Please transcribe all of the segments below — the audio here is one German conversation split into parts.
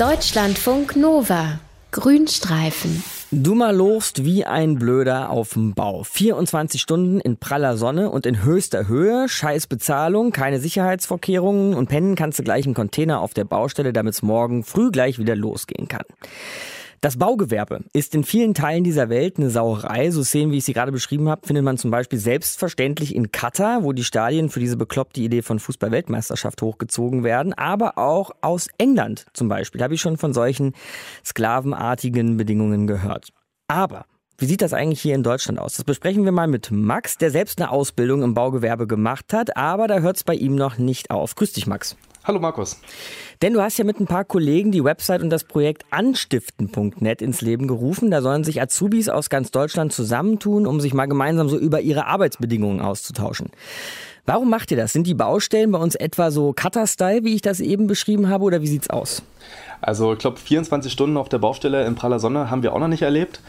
Deutschlandfunk Nova. Grünstreifen. Du malowst wie ein Blöder auf dem Bau. 24 Stunden in praller Sonne und in höchster Höhe. Scheiß Bezahlung, keine Sicherheitsvorkehrungen und pennen kannst du gleich im Container auf der Baustelle, damit es morgen früh gleich wieder losgehen kann. Das Baugewerbe ist in vielen Teilen dieser Welt eine Sauerei. So Szenen, wie ich sie gerade beschrieben habe, findet man zum Beispiel selbstverständlich in Katar, wo die Stadien für diese bekloppte Idee von Fußball-Weltmeisterschaft hochgezogen werden. Aber auch aus England zum Beispiel habe ich schon von solchen sklavenartigen Bedingungen gehört. Aber wie sieht das eigentlich hier in Deutschland aus? Das besprechen wir mal mit Max, der selbst eine Ausbildung im Baugewerbe gemacht hat. Aber da hört es bei ihm noch nicht auf. Grüß dich, Max. Hallo Markus. Denn du hast ja mit ein paar Kollegen die Website und das Projekt anstiften.net ins Leben gerufen. Da sollen sich Azubis aus ganz Deutschland zusammentun, um sich mal gemeinsam so über ihre Arbeitsbedingungen auszutauschen. Warum macht ihr das? Sind die Baustellen bei uns etwa so Cutter-Style, wie ich das eben beschrieben habe, oder wie sieht's aus? Also ich glaube 24 Stunden auf der Baustelle in praller Sonne haben wir auch noch nicht erlebt.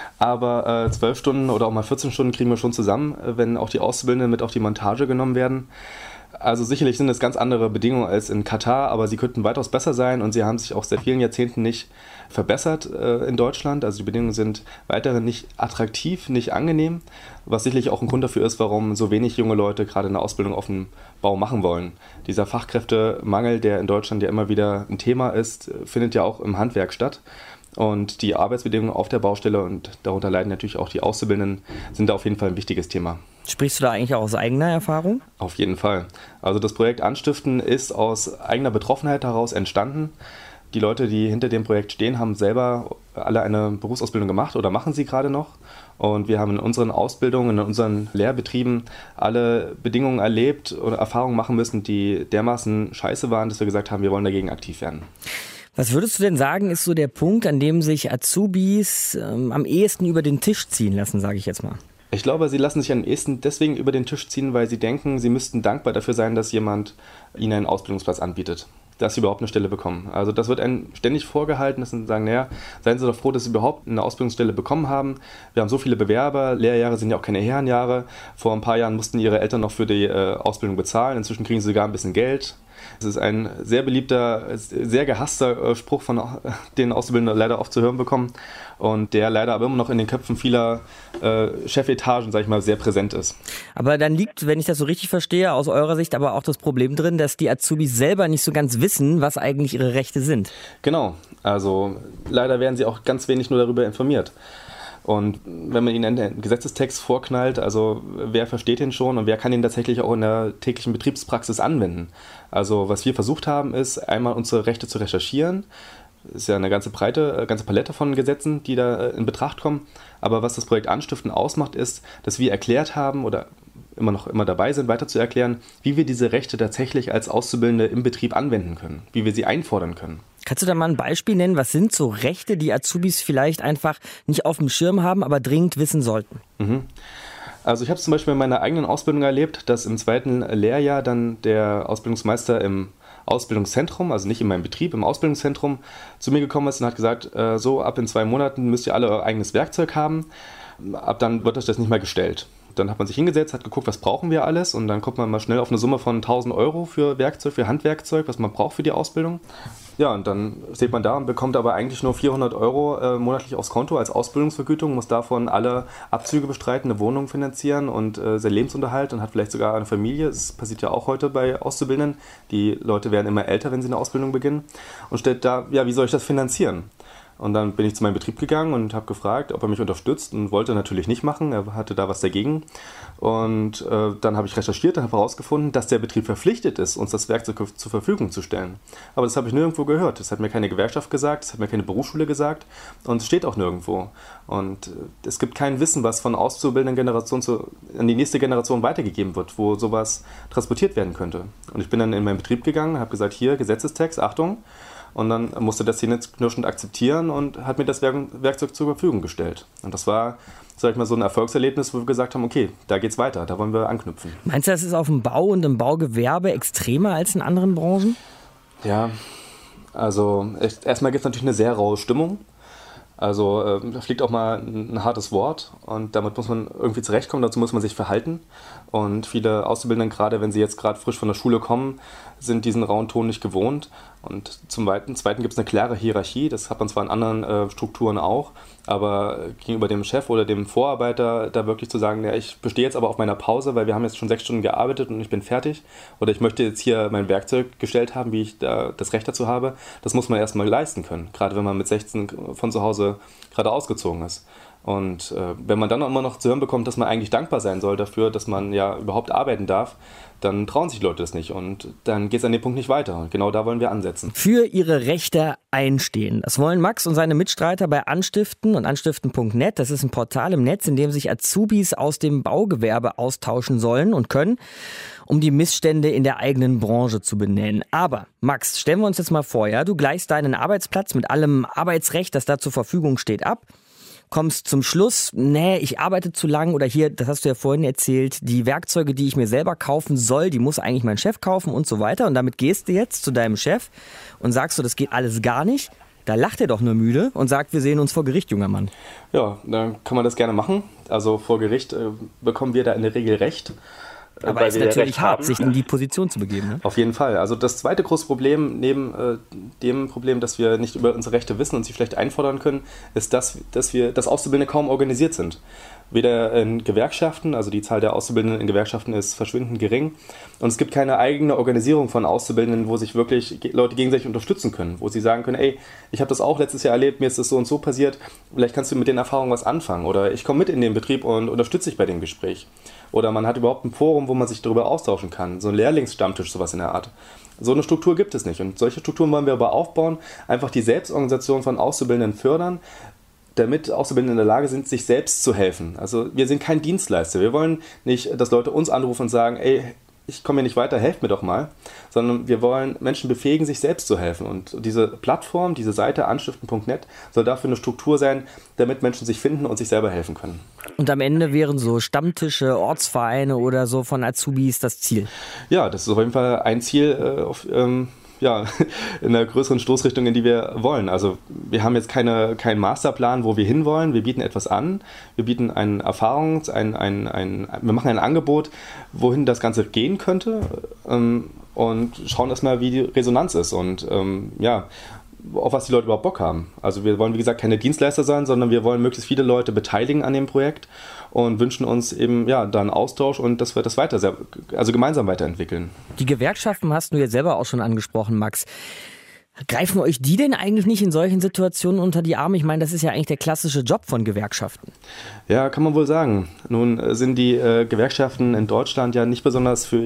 Aber 12 Stunden oder auch mal 14 Stunden kriegen wir schon zusammen, wenn auch die Auszubildenden mit auf die Montage genommen werden. Also sicherlich sind es ganz andere Bedingungen als in Katar, aber sie könnten weitaus besser sein und sie haben sich auch seit vielen Jahrzehnten nicht verbessert in Deutschland. Also die Bedingungen sind weiterhin nicht attraktiv, nicht angenehm, was sicherlich auch ein Grund dafür ist, warum so wenig junge Leute gerade eine Ausbildung auf dem Bau machen wollen. Dieser Fachkräftemangel, der in Deutschland ja immer wieder ein Thema ist, findet ja auch im Handwerk statt. Und die Arbeitsbedingungen auf der Baustelle und darunter leiden natürlich auch die Auszubildenden, sind da auf jeden Fall ein wichtiges Thema. Sprichst du da eigentlich auch aus eigener Erfahrung? Auf jeden Fall. Also das Projekt Anstiften ist aus eigener Betroffenheit heraus entstanden. Die Leute, die hinter dem Projekt stehen, haben selber alle eine Berufsausbildung gemacht oder machen sie gerade noch. Und wir haben in unseren Ausbildungen, in unseren Lehrbetrieben alle Bedingungen erlebt oder Erfahrungen machen müssen, die dermaßen scheiße waren, dass wir gesagt haben, wir wollen dagegen aktiv werden. Was würdest du denn sagen, ist so der Punkt, an dem sich Azubis am ehesten über den Tisch ziehen lassen, sage ich jetzt mal? Ich glaube, sie lassen sich am ehesten deswegen über den Tisch ziehen, weil sie denken, sie müssten dankbar dafür sein, dass jemand ihnen einen Ausbildungsplatz anbietet, dass sie überhaupt eine Stelle bekommen. Also das wird einem ständig vorgehalten, dass sie sagen, naja, seien Sie doch froh, dass Sie überhaupt eine Ausbildungsstelle bekommen haben. Wir haben so viele Bewerber, Lehrjahre sind ja auch keine Herrenjahre. Vor ein paar Jahren mussten Ihre Eltern noch für die Ausbildung bezahlen, inzwischen kriegen Sie sogar ein bisschen Geld. Das ist ein sehr beliebter, sehr gehasster Spruch, von den Auszubildenden leider oft zu hören bekommen und der leider aber immer noch in den Köpfen vieler Chefetagen, sag ich mal, sehr präsent ist. Aber dann liegt, wenn ich das so richtig verstehe, aus eurer Sicht aber auch das Problem drin, dass die Azubis selber nicht so ganz wissen, was eigentlich ihre Rechte sind. Genau, also leider werden sie auch ganz wenig nur darüber informiert. Und wenn man ihnen einen Gesetzestext vorknallt, also wer versteht den schon und wer kann ihn tatsächlich auch in der täglichen Betriebspraxis anwenden? Also was wir versucht haben, ist einmal unsere Rechte zu recherchieren. Das ist ja eine ganze Palette von Gesetzen, die da in Betracht kommen. Aber was das Projekt Anstiften ausmacht, ist, dass wir erklärt haben oder immer dabei sind, weiter zu erklären, wie wir diese Rechte tatsächlich als Auszubildende im Betrieb anwenden können, wie wir sie einfordern können. Kannst du da mal ein Beispiel nennen? Was sind so Rechte, die Azubis vielleicht einfach nicht auf dem Schirm haben, aber dringend wissen sollten? Also ich habe zum Beispiel in meiner eigenen Ausbildung erlebt, dass im zweiten Lehrjahr dann der Ausbildungsmeister im Ausbildungszentrum, also nicht in meinem Betrieb, im Ausbildungszentrum zu mir gekommen ist und hat gesagt, so ab in 2 Monaten müsst ihr alle euer eigenes Werkzeug haben, ab dann wird euch das nicht mehr gestellt. Dann hat man sich hingesetzt, hat geguckt, was brauchen wir alles und dann kommt man mal schnell auf eine Summe von 1.000 Euro für Werkzeug, für Handwerkzeug, was man braucht für die Ausbildung. Ja, und dann steht man da und bekommt aber eigentlich nur 400 Euro monatlich aufs Konto als Ausbildungsvergütung, muss davon alle Abzüge bestreiten, eine Wohnung finanzieren und sein Lebensunterhalt und hat vielleicht sogar eine Familie. Das passiert ja auch heute bei Auszubildenden. Die Leute werden immer älter, wenn sie eine Ausbildung beginnen und stellt da, ja, wie soll ich das finanzieren? Und dann bin ich zu meinem Betrieb gegangen und habe gefragt, ob er mich unterstützt und wollte natürlich nicht machen. Er hatte da was dagegen. Und dann habe ich recherchiert und habe herausgefunden, dass der Betrieb verpflichtet ist, uns das Werkzeug zur Verfügung zu stellen. Aber das habe ich nirgendwo gehört. Das hat mir keine Gewerkschaft gesagt, das hat mir keine Berufsschule gesagt und es steht auch nirgendwo. Und es gibt kein Wissen, was von auszubildenden Generation an die nächste Generation weitergegeben wird, wo sowas transportiert werden könnte. Und ich bin dann in meinen Betrieb gegangen, habe gesagt, hier Gesetzestext, Achtung. Und dann musste der zähneknirschend akzeptieren und hat mir das Werkzeug zur Verfügung gestellt. Und das war, sag ich mal, so ein Erfolgserlebnis, wo wir gesagt haben, okay, da geht's weiter, da wollen wir anknüpfen. Meinst du, das ist auf dem Bau und im Baugewerbe extremer als in anderen Branchen? Ja, also erstmal gibt es natürlich eine sehr raue Stimmung. Also da fliegt auch mal ein hartes Wort und damit muss man irgendwie zurechtkommen, dazu muss man sich verhalten. Und viele Auszubildende, gerade wenn sie jetzt gerade frisch von der Schule kommen, sind diesen rauen Ton nicht gewohnt. Und zum Zweiten gibt es eine klare Hierarchie, das hat man zwar in anderen Strukturen auch, aber gegenüber dem Chef oder dem Vorarbeiter da wirklich zu sagen, ja, ich bestehe jetzt aber auf meiner Pause, weil wir haben jetzt schon 6 Stunden gearbeitet und ich bin fertig oder ich möchte jetzt hier mein Werkzeug gestellt haben, wie ich da das Recht dazu habe, das muss man erstmal leisten können, gerade wenn man mit 16 von zu Hause gerade ausgezogen ist. Und wenn man dann auch immer noch zu hören bekommt, dass man eigentlich dankbar sein soll dafür, dass man ja überhaupt arbeiten darf, dann trauen sich Leute das nicht und dann geht es an dem Punkt nicht weiter. Und genau da wollen wir ansetzen. Für ihre Rechte einstehen. Das wollen Max und seine Mitstreiter bei Anstiften und anstiften.net. Das ist ein Portal im Netz, in dem sich Azubis aus dem Baugewerbe austauschen sollen und können, um die Missstände in der eigenen Branche zu benennen. Aber Max, stellen wir uns jetzt mal vor, ja, du gleichst deinen Arbeitsplatz mit allem Arbeitsrecht, das da zur Verfügung steht, ab. Kommst zum Schluss, ich arbeite zu lang oder hier, das hast du ja vorhin erzählt, die Werkzeuge, die ich mir selber kaufen soll, die muss eigentlich mein Chef kaufen und so weiter. Und damit gehst du jetzt zu deinem Chef und sagst du, das geht alles gar nicht. Da lacht er doch nur müde und sagt, wir sehen uns vor Gericht, junger Mann. Ja, dann kann man das gerne machen. Also vor Gericht bekommen wir da in der Regel Recht. Aber es ist natürlich hart, sich in die Position zu begeben. Ne? Auf jeden Fall. Also das zweite große Problem, neben dem Problem, dass wir nicht über unsere Rechte wissen und sie vielleicht einfordern können, ist, dass Auszubildende kaum organisiert sind. Weder in Gewerkschaften, also die Zahl der Auszubildenden in Gewerkschaften ist verschwindend gering. Und es gibt keine eigene Organisierung von Auszubildenden, wo sich wirklich Leute gegenseitig unterstützen können. Wo sie sagen können, ey, ich habe das auch letztes Jahr erlebt, mir ist das so und so passiert, vielleicht kannst du mit den Erfahrungen was anfangen. Oder ich komme mit in den Betrieb und unterstütze dich bei dem Gespräch. Oder man hat überhaupt ein Forum, wo man sich darüber austauschen kann. So ein Lehrlingsstammtisch, sowas in der Art. So eine Struktur gibt es nicht. Und solche Strukturen wollen wir aber aufbauen, einfach die Selbstorganisation von Auszubildenden fördern, damit Auszubildende in der Lage sind, sich selbst zu helfen. Also wir sind kein Dienstleister. Wir wollen nicht, dass Leute uns anrufen und sagen, ey, ich komme hier nicht weiter, helft mir doch mal. Sondern wir wollen Menschen befähigen, sich selbst zu helfen. Und diese Plattform, diese Seite anstiften.net soll dafür eine Struktur sein, damit Menschen sich finden und sich selber helfen können. Und am Ende wären so Stammtische, Ortsvereine oder so von Azubis das Ziel? Ja, das ist auf jeden Fall ein Ziel in der größeren Stoßrichtung, in die wir wollen. Also wir haben jetzt keinen Masterplan, wo wir hinwollen. Wir bieten etwas an. Wir bieten wir machen ein Angebot, wohin das Ganze gehen könnte und schauen erstmal, wie die Resonanz ist und auf was die Leute überhaupt Bock haben. Also wir wollen, wie gesagt, keine Dienstleister sein, sondern wir wollen möglichst viele Leute beteiligen an dem Projekt und wünschen uns eben da einen Austausch und dass wir das gemeinsam weiterentwickeln. Die Gewerkschaften hast du jetzt selber auch schon angesprochen, Max. Greifen euch die denn eigentlich nicht in solchen Situationen unter die Arme? Ich meine, das ist ja eigentlich der klassische Job von Gewerkschaften. Ja, kann man wohl sagen. Nun sind die Gewerkschaften in Deutschland ja nicht besonders für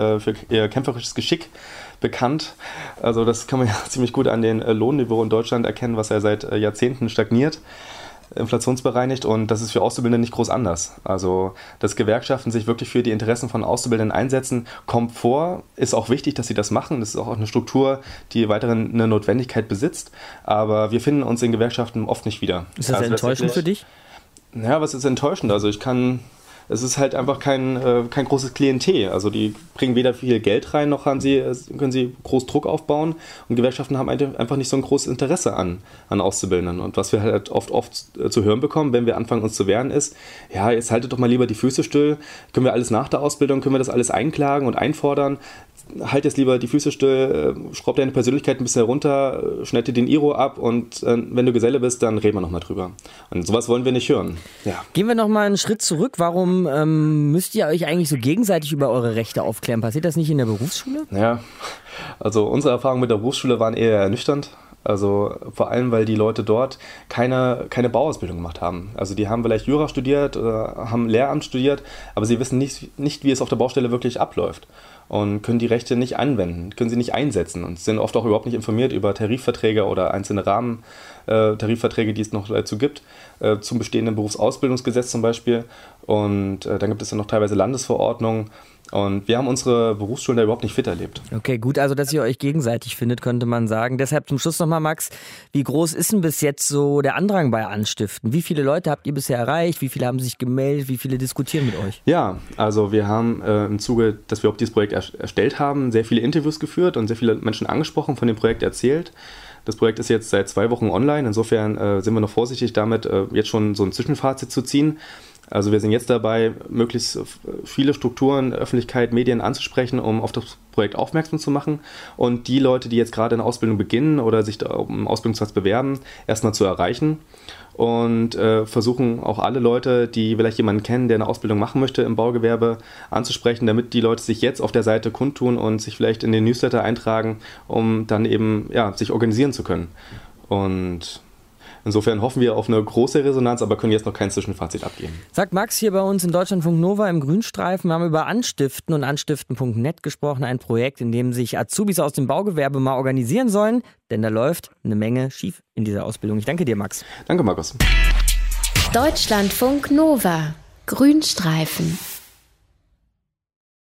ihr kämpferisches Geschick bekannt. Also das kann man ja ziemlich gut an den Lohnniveau in Deutschland erkennen, was ja seit Jahrzehnten stagniert, inflationsbereinigt, und das ist für Auszubildende nicht groß anders. Also dass Gewerkschaften sich wirklich für die Interessen von Auszubildenden einsetzen, kommt vor, ist auch wichtig, dass sie das machen. Das ist auch eine Struktur, die weiterhin eine Notwendigkeit besitzt, aber wir finden uns in Gewerkschaften oft nicht wieder. Ist das enttäuschend für dich? Ja, was ist enttäuschend? Also es ist halt einfach kein großes Klientel. Also die bringen weder viel Geld rein, noch können sie groß Druck aufbauen. Und Gewerkschaften haben einfach nicht so ein großes Interesse an Auszubildenden. Und was wir halt oft zu hören bekommen, wenn wir anfangen, uns zu wehren, ist, ja, jetzt haltet doch mal lieber die Füße still. Können wir alles nach der Ausbildung, können wir das alles einklagen und einfordern? Halt jetzt lieber die Füße still, schraub deine Persönlichkeit ein bisschen herunter, schneid dir den Iro ab und wenn du Geselle bist, dann reden wir nochmal drüber. Und sowas wollen wir nicht hören. Ja. Gehen wir nochmal einen Schritt zurück. Warum müsst ihr euch eigentlich so gegenseitig über eure Rechte aufklären? Passiert das nicht in der Berufsschule? Ja, also unsere Erfahrungen mit der Berufsschule waren eher ernüchternd. Also vor allem, weil die Leute dort keine Bauausbildung gemacht haben. Also die haben vielleicht Jura studiert oder haben Lehramt studiert, aber sie wissen nicht, wie es auf der Baustelle wirklich abläuft. Und können die Rechte nicht anwenden, können sie nicht einsetzen und sind oft auch überhaupt nicht informiert über Tarifverträge oder einzelne Rahmentarifverträge, die es noch dazu gibt, zum bestehenden Berufsausbildungsgesetz zum Beispiel. Und dann gibt es ja noch teilweise Landesverordnungen. Und wir haben unsere Berufsschulen da überhaupt nicht fit erlebt. Okay, gut, also dass ihr euch gegenseitig findet, könnte man sagen. Deshalb zum Schluss nochmal, Max, wie groß ist denn bis jetzt so der Andrang bei Anstiften? Wie viele Leute habt ihr bisher erreicht? Wie viele haben sich gemeldet? Wie viele diskutieren mit euch? Ja, also wir haben im Zuge, dass wir auch dieses Projekt erstellt haben, sehr viele Interviews geführt und sehr viele Menschen angesprochen, von dem Projekt erzählt. Das Projekt ist jetzt seit 2 Wochen online. Insofern sind wir noch vorsichtig damit, jetzt schon so ein Zwischenfazit zu ziehen. Also wir sind jetzt dabei, möglichst viele Strukturen, Öffentlichkeit, Medien anzusprechen, um auf das Projekt aufmerksam zu machen und die Leute, die jetzt gerade in der Ausbildung beginnen oder sich da um einen Ausbildungsplatz bewerben, erstmal zu erreichen und versuchen auch alle Leute, die vielleicht jemanden kennen, der eine Ausbildung machen möchte im Baugewerbe, anzusprechen, damit die Leute sich jetzt auf der Seite kundtun und sich vielleicht in den Newsletter eintragen, um dann eben sich organisieren zu können. Und insofern hoffen wir auf eine große Resonanz, aber können jetzt noch kein Zwischenfazit abgeben. Sagt Max hier bei uns in Deutschlandfunk Nova im Grünstreifen. Wir haben über Anstiften und anstiften.net gesprochen, ein Projekt, in dem sich Azubis aus dem Baugewerbe mal organisieren sollen, denn da läuft eine Menge schief in dieser Ausbildung. Ich danke dir, Max. Danke, Markus. Deutschlandfunk Nova. Grünstreifen.